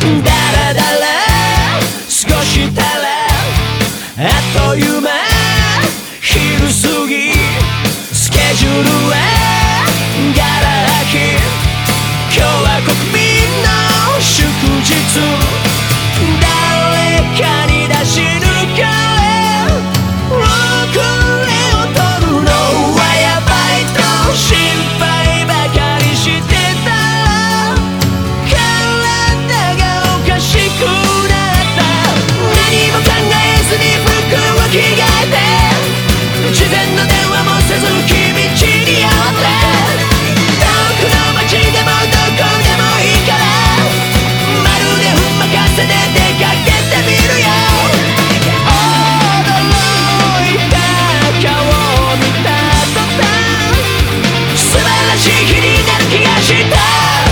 だらだら少したらあっという間昼過ぎスケジュールはガラ空き今日は国民の祝日誰かに出し抜かれ遅れを取るのはやばいと心配ばかりしてたら体がおかしくなった何も考えずに服を着替えて事前の電話もせず君道に会って遠くの街でもどこでもいいからまるで運任せで出かけてみるよ驚いた顔を見た途端素晴らしい日になる気がした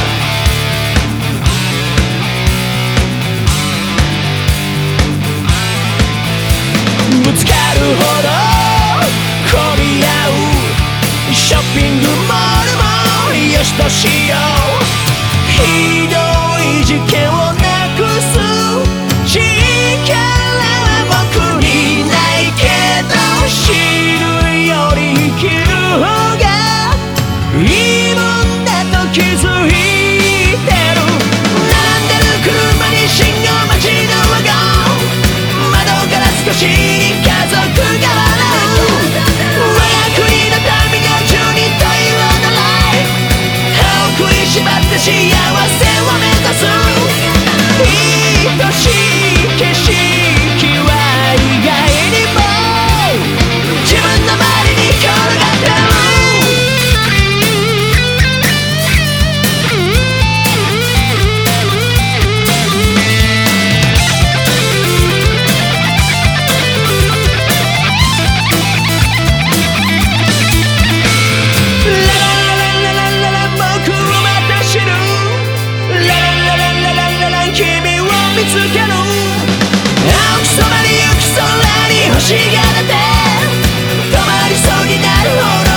ぶつかるほど混み合うショッピングモールもよしとしようひどい事件をなくす力は僕にないけど死ぬより生きる方がいいもんだと気づいてる並んでる車に信号待ちのワゴン窓から少し家族が笑う我が国の民が12というのライフ歯を食いしばって幸せを目指す愛しい景色は意外にも自分の周りに転がってる見つける青く染まりゆく空に星が出て止まりそうになるほど